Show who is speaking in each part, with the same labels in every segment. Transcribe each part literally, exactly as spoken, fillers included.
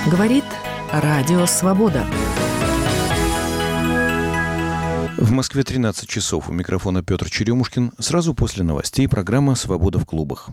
Speaker 1: Говорит Радио Свобода.
Speaker 2: В Москве тринадцать часов. У микрофона Петр Черемушкин. Сразу после новостей программа «Свобода в клубах».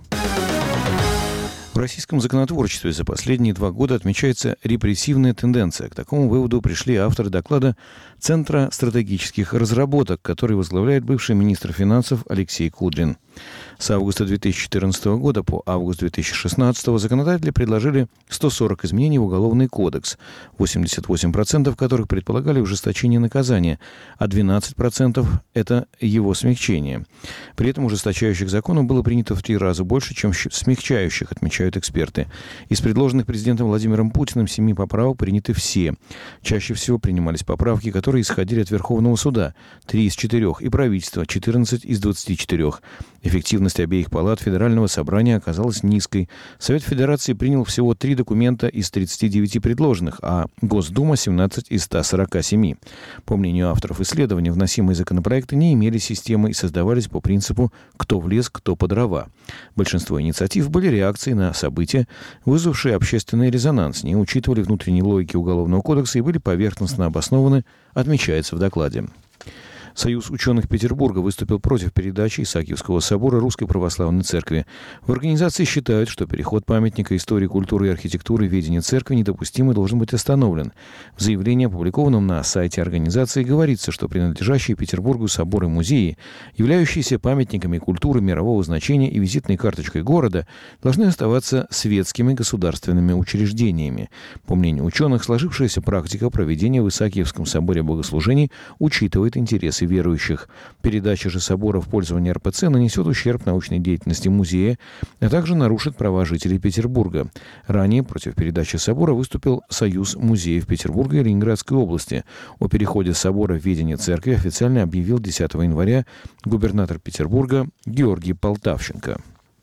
Speaker 2: В российском законотворчестве за последние два года отмечается репрессивная тенденция. К такому выводу пришли авторы доклада Центра стратегических разработок, который возглавляет бывший министр финансов Алексей Кудрин. С августа две тысячи четырнадцатого года по август две тысячи шестнадцатого законодатели предложили сто сорок изменений в Уголовный кодекс, восемьдесят восемь процентов которых предполагали ужесточение наказания, а двенадцать процентов – это его смягчение. При этом ужесточающих законов было принято в три раза больше, чем смягчающих, отмечают эксперты. Из предложенных президентом Владимиром Путиным семи поправок приняты все. Чаще всего принимались поправки, которые исходили от Верховного суда – три из четырех, и правительства – четырнадцать из двадцати четырёх. Эффективность обеих палат Федерального собрания оказалась низкой. Совет Федерации принял всего три документа из тридцати девяти предложенных, а Госдума – семнадцать из ста сорока семи. По мнению авторов исследования, вносимые законопроекты не имели системы и создавались по принципу «кто в лес, кто по дрова». Большинство инициатив были реакцией на события, вызвавшие общественный резонанс, не учитывали внутренней логики Уголовного кодекса и были поверхностно обоснованы, отмечается в докладе. Союз ученых Петербурга выступил против передачи Исаакиевского собора Русской Православной Церкви. В организации считают, что переход памятника истории, культуры и архитектуры в ведение церкви недопустимый должен быть остановлен. В заявлении, опубликованном на сайте организации, говорится, что принадлежащие Петербургу соборы и музеи, являющиеся памятниками культуры мирового значения и визитной карточкой города, должны оставаться светскими государственными учреждениями. По мнению ученых, сложившаяся практика проведения в Исаакиевском соборе богослужений учитывает интересы верующих. Передача же собора в пользование эр пэ цэ нанесет ущерб научной деятельности музея, а также нарушит права жителей Петербурга. Ранее против передачи собора выступил Союз музеев Петербурга и Ленинградской области. О переходе собора в ведение церкви официально объявил десятого января губернатор Петербурга Георгий Полтавченко.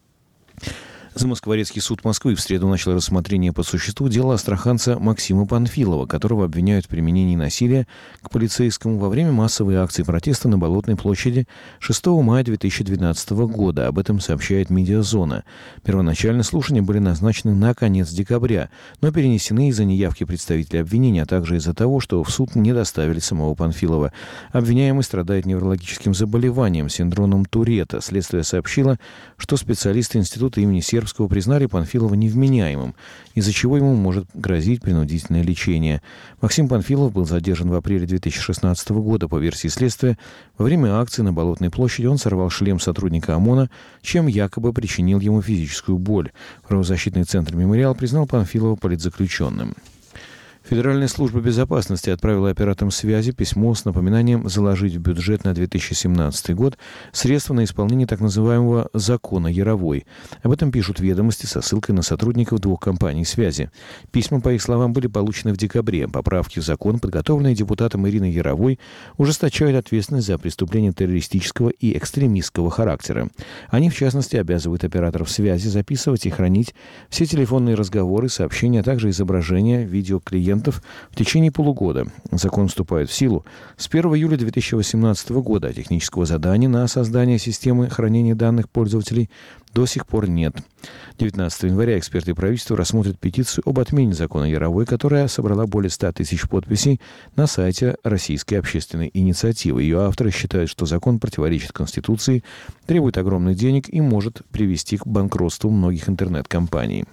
Speaker 2: Замоскворецкий суд Москвы в среду начал рассмотрение по существу дела астраханца Максима Панфилова, которого обвиняют в применении насилия к полицейскому во время массовой акции протеста на Болотной площади шестого мая две тысячи двенадцатого года. Об этом сообщает «Медиазона». Первоначально слушания были назначены на конец декабря, но перенесены из-за неявки представителей обвинения, а также из-за того, что в суд не доставили самого Панфилова. Обвиняемый страдает неврологическим заболеванием, синдромом Туретта. Следствие сообщило, что специалисты института имени Сербского признали Панфилова невменяемым, из-за чего ему может грозить принудительное лечение. Максим Панфилов был задержан в апреле две тысячи шестнадцатого года. По версии следствия, во время акции на Болотной площади он сорвал шлем сотрудника ОМОНа, чем якобы причинил ему физическую боль. Правозащитный центр «Мемориал» признал Панфилова политзаключенным. Федеральная служба безопасности отправила операторам связи письмо с напоминанием заложить в бюджет на две тысячи семнадцатый год средства на исполнение так называемого «закона Яровой». Об этом пишут «Ведомости» со ссылкой на сотрудников двух компаний связи. Письма, по их словам, были получены в декабре. Поправки в закон, подготовленные депутатом Ириной Яровой, ужесточают ответственность за преступления террористического и экстремистского характера. Они, в частности, обязывают операторов связи записывать и хранить все телефонные разговоры, сообщения, а также изображения, видео клиентов в течение полугода. Закон вступает в силу с первого июля две тысячи восемнадцатого года. Технического задания на создание системы хранения данных пользователей до сих пор нет. девятнадцатого января эксперты правительства рассмотрят петицию об отмене закона Яровой, которая собрала более ста тысяч подписей на сайте Российской общественной инициативы. Ее авторы считают, что закон противоречит Конституции, требует огромных денег и может привести к банкротству многих интернет-компаний.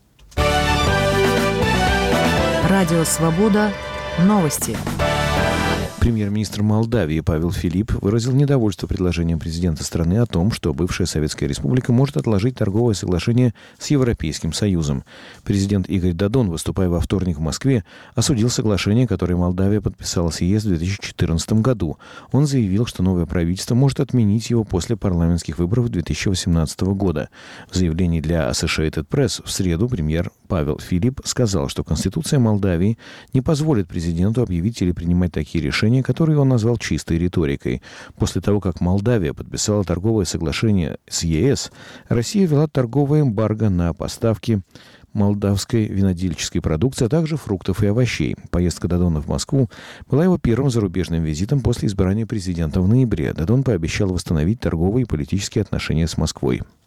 Speaker 1: Радио «Свобода». Новости.
Speaker 2: Премьер-министр Молдавии Павел Филипп выразил недовольство предложением президента страны о том, что бывшая Советская Республика может отложить торговое соглашение с Европейским Союзом. Президент Игорь Додон, выступая во вторник в Москве, осудил соглашение, которое Молдавия подписала с ЕС в две тысячи четырнадцатом году. Он заявил, что новое правительство может отменить его после парламентских выборов две тысячи восемнадцатого года. В заявлении для Associated Press в среду премьер Павел Филипп сказал, что Конституция Молдавии не позволит президенту объявить или принимать такие решения, которые он назвал чистой риторикой. После того, как Молдавия подписала торговое соглашение с ЕС, Россия ввела торговое эмбарго на поставки молдавской винодельческой продукции, а также фруктов и овощей. Поездка Додона в Москву была его первым зарубежным визитом после избрания президента в ноябре. Додон пообещал восстановить торговые и политические отношения с Москвой.